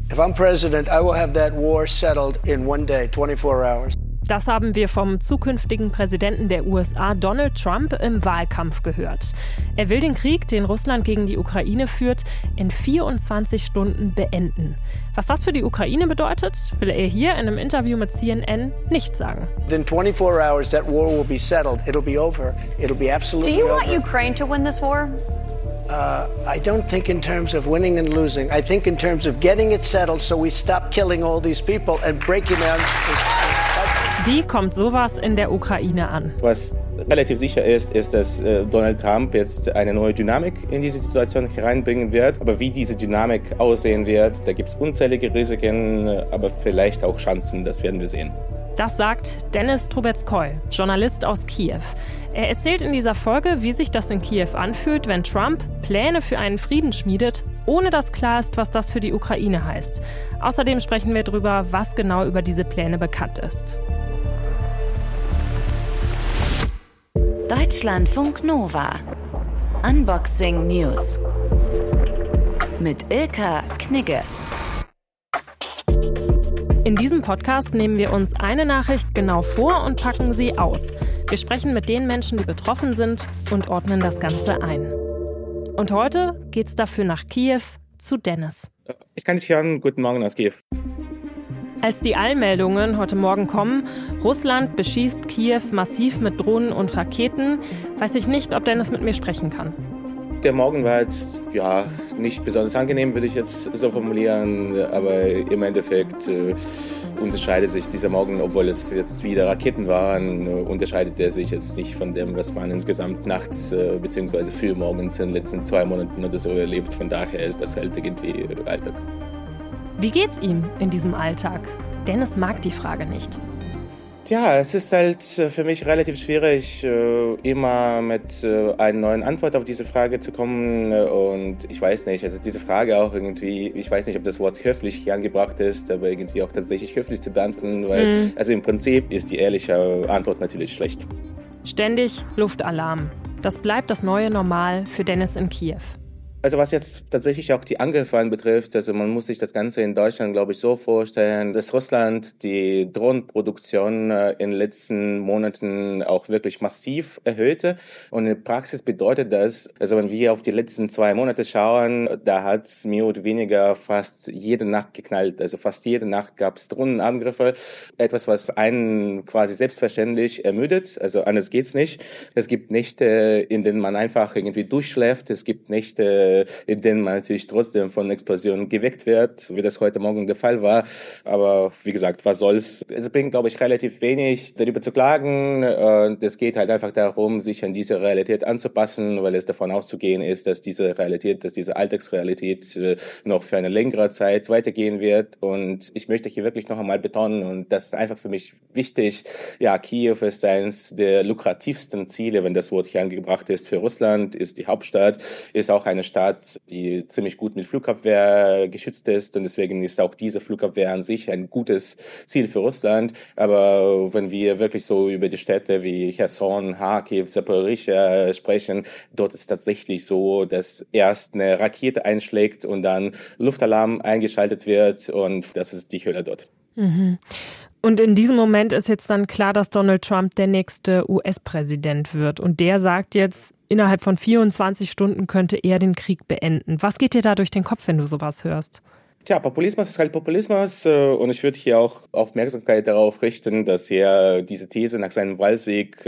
If I'm president, I will have that war settled in one day, 24 hours. Das haben wir vom zukünftigen Präsidenten der USA, Donald Trump, im Wahlkampf gehört. Er will den Krieg, den Russland gegen die Ukraine führt, in 24 Stunden beenden. Was das für die Ukraine bedeutet, will er hier in einem Interview mit CNN nicht sagen. In 24 hours, that war will be settled. It'll be over. It'll be absolutely over. Do you want Ukraine to win this war? I don't think in terms of winning and losing. I think in terms of getting it settled so we stop killing all these people and breaking down. Wie kommt sowas in der Ukraine an? Was relativ sicher ist, dass Donald Trump jetzt eine neue Dynamik in diese Situation hereinbringen wird. Aber wie diese Dynamik aussehen wird, da gibt es unzählige Risiken, aber vielleicht auch Chancen, das werden wir sehen. Das sagt Denis Trubetskoy, Journalist aus Kiew. Er erzählt in dieser Folge, wie sich das in Kiew anfühlt, wenn Trump Pläne für einen Frieden schmiedet, ohne dass klar ist, was das für die Ukraine heißt. Außerdem sprechen wir darüber, was genau über diese Pläne bekannt ist. Deutschlandfunk Nova. Unboxing News. Mit Ilka Knigge. In diesem Podcast nehmen wir uns eine Nachricht genau vor und packen sie aus. Wir sprechen mit den Menschen, die betroffen sind und ordnen das Ganze ein. Und heute geht's dafür nach Kiew zu Denis. Ich kann dich hören. Guten Morgen aus Kiew. Als die Eilmeldungen heute Morgen kommen, Russland beschießt Kiew massiv mit Drohnen und Raketen, weiß ich nicht, ob Denis mit mir sprechen kann. Der Morgen war jetzt nicht besonders angenehm, würde ich jetzt so formulieren, aber im Endeffekt unterscheidet sich dieser Morgen, obwohl es jetzt wieder Raketen waren, unterscheidet er sich jetzt nicht von dem, was man insgesamt nachts bzw. frühmorgens in den letzten 2 Monaten oder so erlebt. Von daher ist das halt irgendwie Alltag. Wie geht's ihm in diesem Alltag? Denis mag die Frage nicht. Tja, es ist halt für mich relativ schwierig, immer mit einer neuen Antwort auf diese Frage zu kommen. Und ich weiß nicht, also diese Frage auch irgendwie, ich weiß nicht, ob das Wort höflich hier angebracht ist, aber irgendwie auch tatsächlich höflich zu beantworten, weil also im Prinzip ist die ehrliche Antwort natürlich schlecht. Ständig Luftalarm. Das bleibt das neue Normal für Denis in Kiew. Also was jetzt tatsächlich auch die Angriffe betrifft, also man muss sich das Ganze in Deutschland, glaube ich, so vorstellen, dass Russland die Drohnenproduktion in den letzten Monaten auch wirklich massiv erhöhte. Und in der Praxis bedeutet das, also wenn wir auf die letzten 2 Monate schauen, da hat es mehr oder weniger fast jede Nacht geknallt. Also fast jede Nacht gab es Drohnenangriffe. Etwas, was einen quasi selbstverständlich ermüdet. Also anders geht's nicht. Es gibt Nächte, in denen man einfach irgendwie durchschläft. Es gibt Nächte, in denen man natürlich trotzdem von Explosionen geweckt wird, wie das heute Morgen der Fall war. Aber wie gesagt, was soll's? Es bringt, glaube ich, relativ wenig, darüber zu klagen. Es geht halt einfach darum, sich an diese Realität anzupassen, weil es davon auszugehen ist, dass diese Realität, dass diese Alltagsrealität noch für eine längere Zeit weitergehen wird. Und ich möchte hier wirklich noch einmal betonen, und das ist einfach für mich wichtig, ja, Kiew ist eines der lukrativsten Ziele, wenn das Wort hier angebracht ist, für Russland, ist die Hauptstadt, ist auch eine Stadt, die ziemlich gut mit Flugabwehr geschützt ist, und deswegen ist auch diese Flugabwehr an sich ein gutes Ziel für Russland. Aber wenn wir wirklich so über die Städte wie Cherson, Kharkiv, Zaporizhzhia sprechen, dort ist tatsächlich so, dass erst eine Rakete einschlägt und dann Luftalarm eingeschaltet wird, und das ist die Hölle dort. Mhm. Und in diesem Moment ist jetzt dann klar, dass Donald Trump der nächste US-Präsident wird. Und der sagt jetzt, innerhalb von 24 Stunden könnte er den Krieg beenden. Was geht dir da durch den Kopf, wenn du sowas hörst? Tja, Populismus ist halt Populismus, und ich würde hier auch Aufmerksamkeit darauf richten, dass er diese These nach seinem Wahlsieg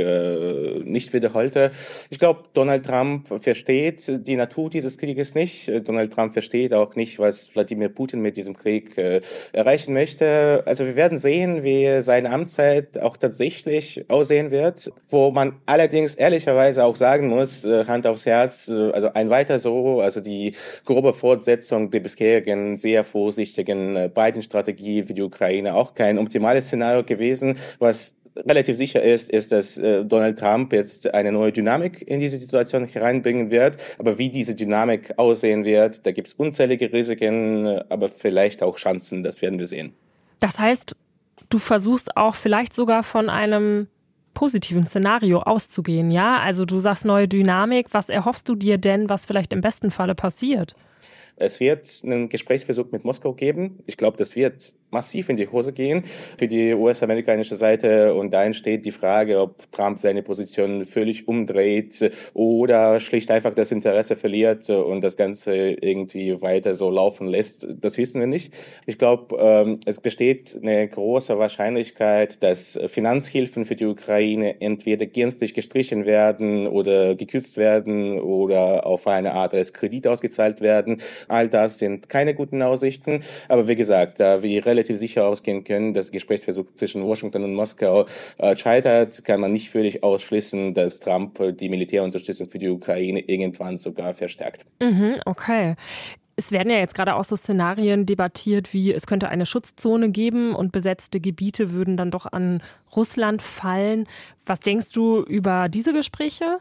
nicht wiederholte. Ich glaube, Donald Trump versteht die Natur dieses Krieges nicht. Donald Trump versteht auch nicht, was Wladimir Putin mit diesem Krieg erreichen möchte. Also wir werden sehen, wie seine Amtszeit auch tatsächlich aussehen wird, wo man allerdings ehrlicherweise auch sagen muss, Hand aufs Herz, also ein weiter so, also die grobe Fortsetzung der bisherigen sehr vorsichtigen Biden-Strategie für die Ukraine auch kein optimales Szenario gewesen. Was relativ sicher ist, dass Donald Trump jetzt eine neue Dynamik in diese Situation hereinbringen wird. Aber wie diese Dynamik aussehen wird, da gibt es unzählige Risiken, aber vielleicht auch Chancen, das werden wir sehen. Das heißt, du versuchst auch vielleicht sogar von einem positiven Szenario auszugehen, ja? Also du sagst neue Dynamik. Was erhoffst du dir denn, was vielleicht im besten Falle passiert? Es wird einen Gesprächsversuch mit Moskau geben. Ich glaube, das wird massiv in die Hose gehen für die US-amerikanische Seite. Und da entsteht die Frage, ob Trump seine Position völlig umdreht oder schlicht einfach das Interesse verliert und das Ganze irgendwie weiter so laufen lässt. Das wissen wir nicht. Ich glaube, es besteht eine große Wahrscheinlichkeit, dass Finanzhilfen für die Ukraine entweder gänzlich gestrichen werden oder gekürzt werden oder auf eine Art als Kredit ausgezahlt werden. All das sind keine guten Aussichten. Aber wie gesagt, da wir relativ sicher ausgehen können, dass der Gesprächsversuch zwischen Washington und Moskau scheitert, kann man nicht völlig ausschließen, dass Trump die Militärunterstützung für die Ukraine irgendwann sogar verstärkt. Okay. Es werden ja jetzt gerade auch so Szenarien debattiert, wie es könnte eine Schutzzone geben und besetzte Gebiete würden dann doch an Russland fallen. Was denkst du über diese Gespräche?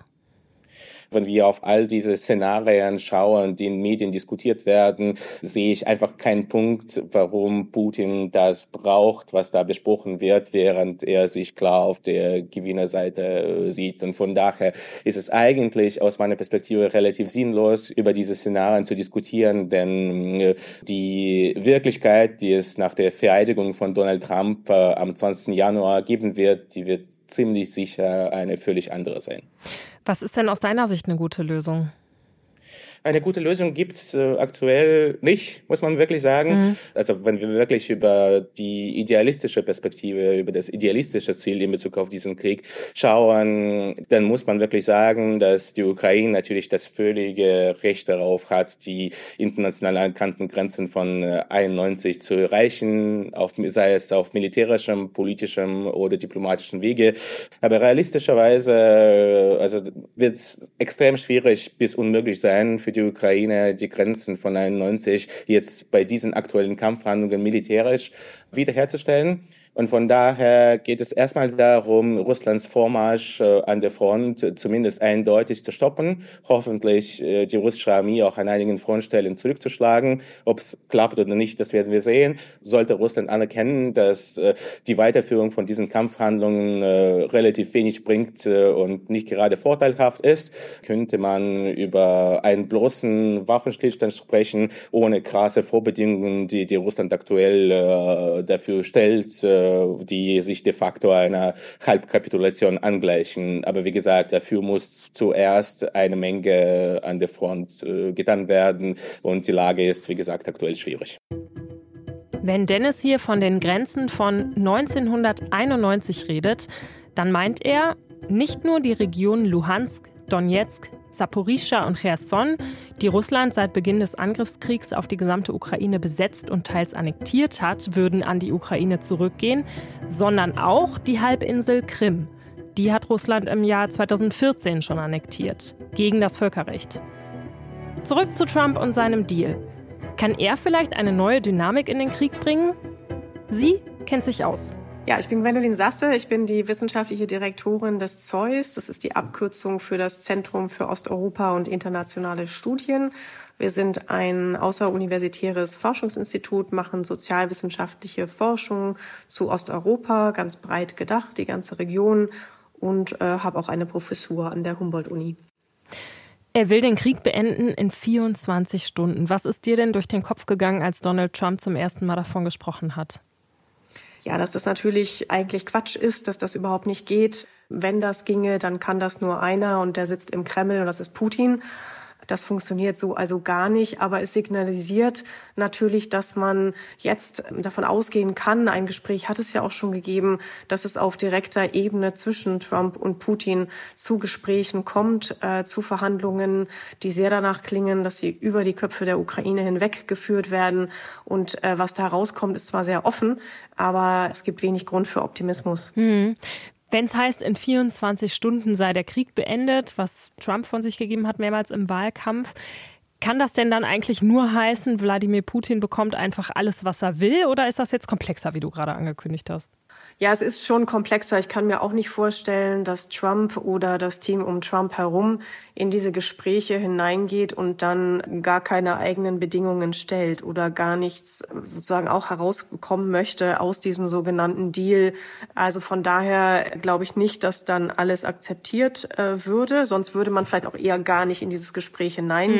Wenn wir auf all diese Szenarien schauen, die in Medien diskutiert werden, sehe ich einfach keinen Punkt, warum Putin das braucht, was da besprochen wird, während er sich klar auf der Gewinnerseite sieht. Und von daher ist es eigentlich aus meiner Perspektive relativ sinnlos, über diese Szenarien zu diskutieren, denn die Wirklichkeit, die es nach der Vereidigung von Donald Trump am 20. Januar geben wird, die wird ziemlich sicher eine völlig andere sein. Was ist denn aus deiner Sicht eine gute Lösung? Eine gute Lösung gibt's aktuell nicht, muss man wirklich sagen. Also wenn wir wirklich über die idealistische Perspektive, über das idealistische Ziel in Bezug auf diesen Krieg schauen, dann muss man wirklich sagen, dass die Ukraine natürlich das völlige Recht darauf hat, die international anerkannten Grenzen von 91 zu erreichen, sei es auf militärischem, politischem oder diplomatischem Wege. Aber realistischerweise wird es extrem schwierig bis unmöglich sein, für die Ukraine die Grenzen von 91 jetzt bei diesen aktuellen Kampfhandlungen militärisch wiederherzustellen. Und von daher geht es erstmal darum, Russlands Vormarsch an der Front zumindest eindeutig zu stoppen, hoffentlich die russische Armee auch an einigen Frontstellen zurückzuschlagen. Ob es klappt oder nicht, das werden wir sehen. Sollte Russland anerkennen, dass die Weiterführung von diesen Kampfhandlungen relativ wenig bringt und nicht gerade vorteilhaft ist, könnte man über einen bloßen Waffenstillstand sprechen, ohne krasse Vorbedingungen, die Russland aktuell dafür stellt, die sich de facto einer Halbkapitulation angleichen. Aber wie gesagt, dafür muss zuerst eine Menge an der Front getan werden und die Lage ist, wie gesagt, aktuell schwierig. Wenn Dennis hier von den Grenzen von 1991 redet, dann meint er nicht nur die Regionen Luhansk, Donetsk, Saporischschja und Cherson, die Russland seit Beginn des Angriffskriegs auf die gesamte Ukraine besetzt und teils annektiert hat, würden an die Ukraine zurückgehen, sondern auch die Halbinsel Krim. Die hat Russland im Jahr 2014 schon annektiert, gegen das Völkerrecht. Zurück zu Trump und seinem Deal. Kann er vielleicht eine neue Dynamik in den Krieg bringen? Sie kennt sich aus. Ja, ich bin Gwendolin Sasse. Ich bin die wissenschaftliche Direktorin des ZEUS. Das ist die Abkürzung für das Zentrum für Osteuropa und internationale Studien. Wir sind ein außeruniversitäres Forschungsinstitut, machen sozialwissenschaftliche Forschung zu Osteuropa, ganz breit gedacht, die ganze Region, und habe auch eine Professur an der Humboldt-Uni. Er will den Krieg beenden in 24 Stunden. Was ist dir denn durch den Kopf gegangen, als Donald Trump zum ersten Mal davon gesprochen hat? Ja, dass das natürlich eigentlich Quatsch ist, dass das überhaupt nicht geht. Wenn das ginge, dann kann das nur einer und der sitzt im Kreml und das ist Putin. Das funktioniert so also gar nicht, aber es signalisiert natürlich, dass man jetzt davon ausgehen kann, ein Gespräch hat es ja auch schon gegeben, dass es auf direkter Ebene zwischen Trump und Putin zu Gesprächen kommt, zu Verhandlungen, die sehr danach klingen, dass sie über die Köpfe der Ukraine hinweg geführt werden. Und was da rauskommt, ist zwar sehr offen, aber es gibt wenig Grund für Optimismus. Wenn es heißt, in 24 Stunden sei der Krieg beendet, was Trump von sich gegeben hat, mehrmals im Wahlkampf, kann das denn dann eigentlich nur heißen, Wladimir Putin bekommt einfach alles, was er will? Oder ist das jetzt komplexer, wie du gerade angekündigt hast? Ja, es ist schon komplexer. Ich kann mir auch nicht vorstellen, dass Trump oder das Team um Trump herum in diese Gespräche hineingeht und dann gar keine eigenen Bedingungen stellt oder gar nichts sozusagen auch herausbekommen möchte aus diesem sogenannten Deal. Also von daher glaube ich nicht, dass dann alles akzeptiert würde. Sonst würde man vielleicht auch eher gar nicht in dieses Gespräch hineingehen. Die Option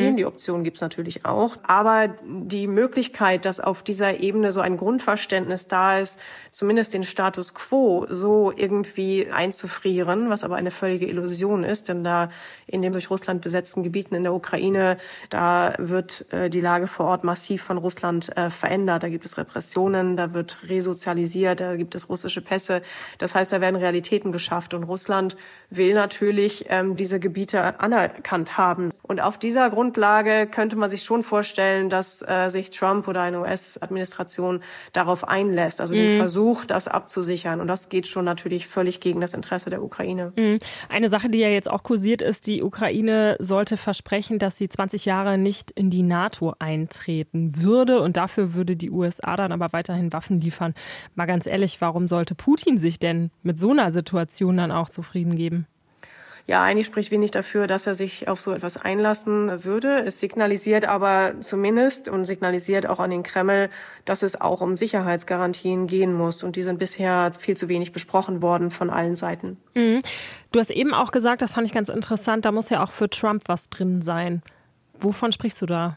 Option gibt's natürlich auch. Aber die Möglichkeit, dass auf dieser Ebene so ein Grundverständnis da ist, zumindest den Status quo so irgendwie einzufrieren, was aber eine völlige Illusion ist, denn da in den durch Russland besetzten Gebieten in der Ukraine, da wird die Lage vor Ort massiv von Russland verändert. Da gibt es Repressionen, da wird resozialisiert, da gibt es russische Pässe. Das heißt, da werden Realitäten geschafft und Russland will natürlich diese Gebiete anerkannt haben. Und auf dieser Grundlage könnte man sich schon vorstellen, dass sich Trump oder eine US-Administration darauf einlässt, also den Versuch, das abzusichern. Und das geht schon natürlich völlig gegen das Interesse der Ukraine. Eine Sache, die ja jetzt auch kursiert ist, die Ukraine sollte versprechen, dass sie 20 Jahre nicht in die NATO eintreten würde. Und dafür würde die USA dann aber weiterhin Waffen liefern. Mal ganz ehrlich, warum sollte Putin sich denn mit so einer Situation dann auch zufrieden geben? Ja, eigentlich spricht wenig dafür, dass er sich auf so etwas einlassen würde. Es signalisiert aber zumindest und signalisiert auch an den Kreml, dass es auch um Sicherheitsgarantien gehen muss. Und die sind bisher viel zu wenig besprochen worden von allen Seiten. Du hast eben auch gesagt, das fand ich ganz interessant, da muss ja auch für Trump was drin sein. Wovon sprichst du da?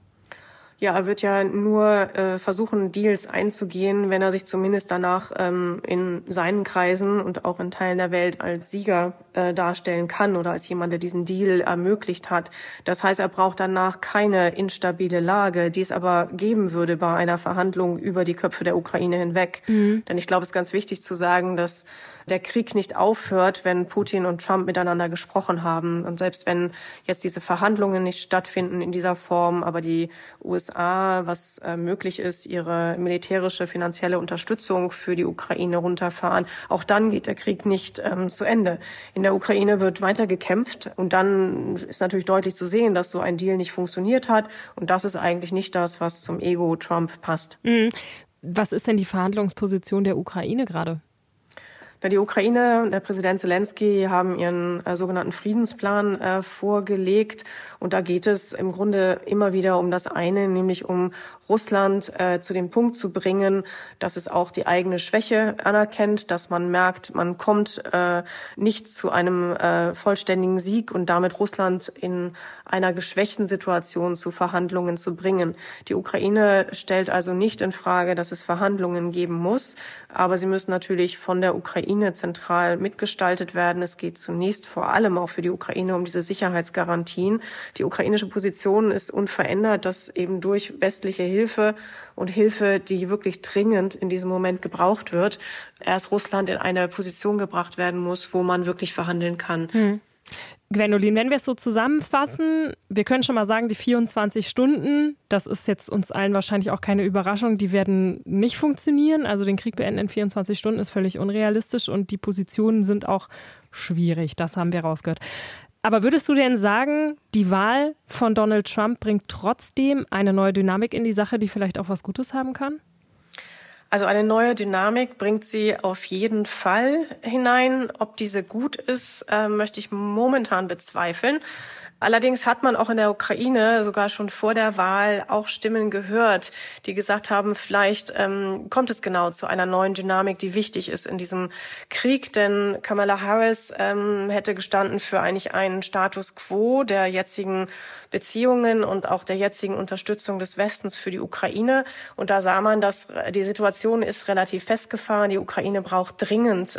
Ja, er wird ja nur versuchen, Deals einzugehen, wenn er sich zumindest danach in seinen Kreisen und auch in Teilen der Welt als Sieger darstellen kann oder als jemand, der diesen Deal ermöglicht hat. Das heißt, er braucht danach keine instabile Lage, die es aber geben würde bei einer Verhandlung über die Köpfe der Ukraine hinweg. Denn ich glaube, es ist ganz wichtig zu sagen, dass der Krieg nicht aufhört, wenn Putin und Trump miteinander gesprochen haben. Und selbst wenn jetzt diese Verhandlungen nicht stattfinden in dieser Form, aber die USA, was möglich ist, ihre militärische, finanzielle Unterstützung für die Ukraine runterfahren, auch dann geht der Krieg nicht zu Ende. In der Ukraine wird weiter gekämpft und dann ist natürlich deutlich zu sehen, dass so ein Deal nicht funktioniert hat. Und das ist eigentlich nicht das, was zum Ego Trump passt. Was ist denn die Verhandlungsposition der Ukraine gerade? Die Ukraine und der Präsident Zelensky haben ihren sogenannten Friedensplan vorgelegt. Und da geht es im Grunde immer wieder um das eine, nämlich um Russland zu dem Punkt zu bringen, dass es auch die eigene Schwäche anerkennt, dass man merkt, man kommt nicht zu einem vollständigen Sieg und damit Russland in einer geschwächten Situation zu Verhandlungen zu bringen. Die Ukraine stellt also nicht in Frage, dass es Verhandlungen geben muss, aber sie müssen natürlich von der Ukraine zentral mitgestaltet werden. Es geht zunächst vor allem auch für die Ukraine um diese Sicherheitsgarantien. Die ukrainische Position ist unverändert, dass eben durch westliche Hilfe und Hilfe, die wirklich dringend in diesem Moment gebraucht wird, erst Russland in eine Position gebracht werden muss, wo man wirklich verhandeln kann. Gwendolin, wenn wir es so zusammenfassen, wir können schon mal sagen, die 24 Stunden, das ist jetzt uns allen wahrscheinlich auch keine Überraschung, die werden nicht funktionieren. Also den Krieg beenden in 24 Stunden ist völlig unrealistisch und die Positionen sind auch schwierig, das haben wir rausgehört. Aber würdest du denn sagen, die Wahl von Donald Trump bringt trotzdem eine neue Dynamik in die Sache, die vielleicht auch was Gutes haben kann? Also eine neue Dynamik bringt sie auf jeden Fall hinein. Ob diese gut ist, möchte ich momentan bezweifeln. Allerdings hat man auch in der Ukraine sogar schon vor der Wahl auch Stimmen gehört, die gesagt haben, vielleicht kommt es genau zu einer neuen Dynamik, die wichtig ist in diesem Krieg. Denn Kamala Harris hätte gestanden für eigentlich einen Status quo der jetzigen Beziehungen und auch der jetzigen Unterstützung des Westens für die Ukraine. Und da sah man, dass die Situation ist relativ festgefahren. Die Ukraine braucht dringend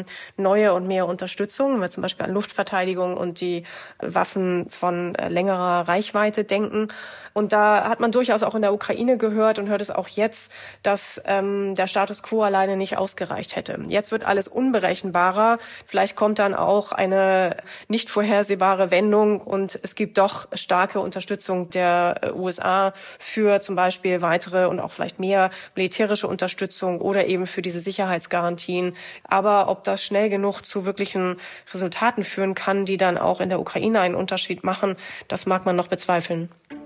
neue und mehr Unterstützung, wenn wir zum Beispiel an Luftverteidigung und die Waffen von längerer Reichweite denken. Und da hat man durchaus auch in der Ukraine gehört und hört es auch jetzt, dass der Status quo alleine nicht ausgereicht hätte. Jetzt wird alles unberechenbarer. Vielleicht kommt dann auch eine nicht vorhersehbare Wendung und es gibt doch starke Unterstützung der USA für zum Beispiel weitere und auch vielleicht mehr militärische Unterstützung oder eben für diese Sicherheitsgarantien. Aber ob das schnell genug zu wirklichen Resultaten führen kann, die dann auch in der Ukraine einen Unterschied machen, das mag man noch bezweifeln.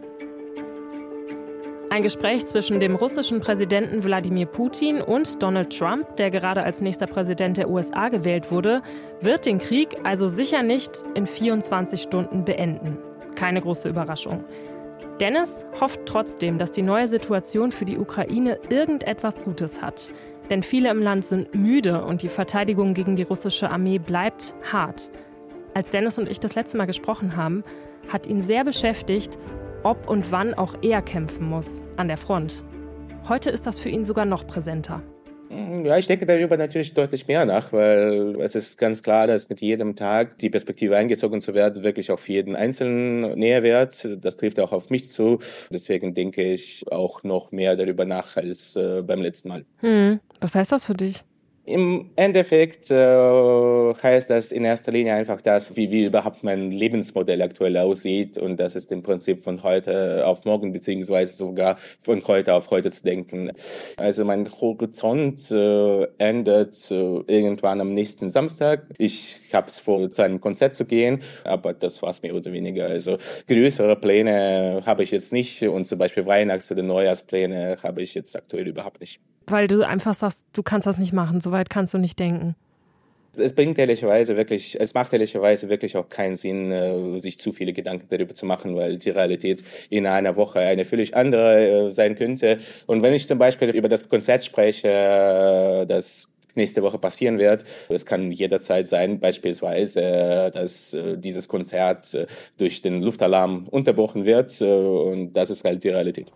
Ein Gespräch zwischen dem russischen Präsidenten Wladimir Putin und Donald Trump, der gerade als nächster Präsident der USA gewählt wurde, wird den Krieg also sicher nicht in 24 Stunden beenden. Keine große Überraschung. Dennis hofft trotzdem, dass die neue Situation für die Ukraine irgendetwas Gutes hat. Denn viele im Land sind müde und die Verteidigung gegen die russische Armee bleibt hart. Als Dennis und ich das letzte Mal gesprochen haben, hat ihn sehr beschäftigt, ob und wann auch er kämpfen muss, an der Front. Heute ist das für ihn sogar noch präsenter. Ja, ich denke darüber natürlich deutlich mehr nach, weil es ist ganz klar, dass mit jedem Tag die Perspektive eingezogen zu werden wirklich auf jeden Einzelnen näher wird. Das trifft auch auf mich zu. Deswegen denke ich auch noch mehr darüber nach als beim letzten Mal. Was heißt das für dich? Im Endeffekt heißt das in erster Linie einfach das, wie überhaupt mein Lebensmodell aktuell aussieht. Und das ist im Prinzip von heute auf morgen, beziehungsweise sogar von heute auf heute zu denken. Also mein Horizont endet irgendwann am nächsten Samstag. Ich habe es vor, zu einem Konzert zu gehen, aber das war es mehr oder weniger. Also größere Pläne habe ich jetzt nicht und zum Beispiel Weihnachts- oder Neujahrspläne habe ich jetzt aktuell überhaupt nicht. Weil du einfach sagst, du kannst das nicht machen, so weit kannst du nicht denken. Es macht ehrlicherweise wirklich auch keinen Sinn, sich zu viele Gedanken darüber zu machen, weil die Realität in einer Woche eine völlig andere sein könnte. Und wenn ich zum Beispiel über das Konzert spreche, das nächste Woche passieren wird, es kann jederzeit sein, beispielsweise, dass dieses Konzert durch den Luftalarm unterbrochen wird. Und das ist halt die Realität.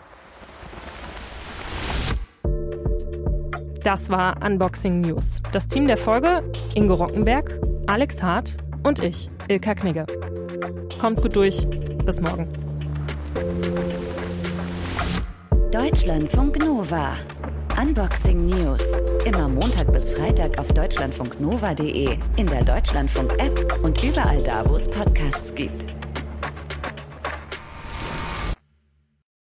Das war Unboxing News. Das Team der Folge: Ingo Rockenberg, Alex Hart und ich, Ilka Knigge. Kommt gut durch. Bis morgen. Deutschlandfunk Nova. Unboxing News. Immer Montag bis Freitag auf deutschlandfunknova.de, in der Deutschlandfunk-App und überall da, wo es Podcasts gibt.